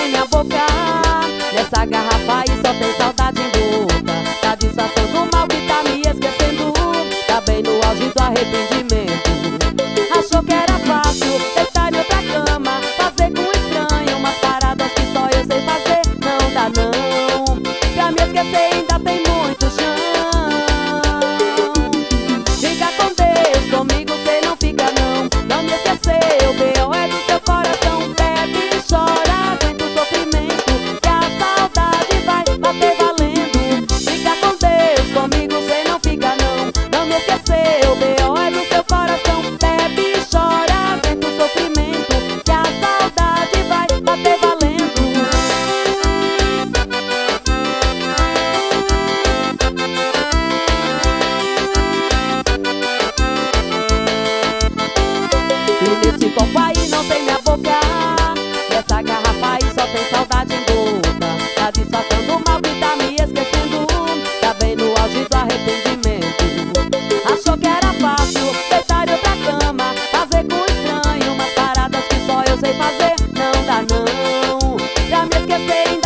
tem minha boca. Nessa garrafa aí só tem saudade em boca. Tá disfarçando o mal que tá me esquecendo. Tá bem no auge do arrependimento. Achou que era fácil deitar em outra cama, fazer com estranho umas paradas que só eu sei fazer. Não dá não, pra me esquecer ainda tem muito chão. Fica com Deus, comigo cê não fica não. Não me esqueceu, B.O. é do seu coração. Bebe e chora, aguenta o sofrimento, que a saudade vai bater valendo. Fica com Deus, comigo cê não fica não. Não me esqueceu, B.O. é do seu coração. Bebe e chora, aguenta o sofrimento, que a saudade vai bater valendo. E nesse copo aí não tem minha boca. Nessa garrafa aí só tem saudade em boca. Tá disfarçando o mal que tá me esquecendo. Tá bem no auge do arrependimento. Achou que era fácil deitar em outra cama, fazer com estranho umas paradas que só eu sei fazer. Não dá não, pra me esquecer ainda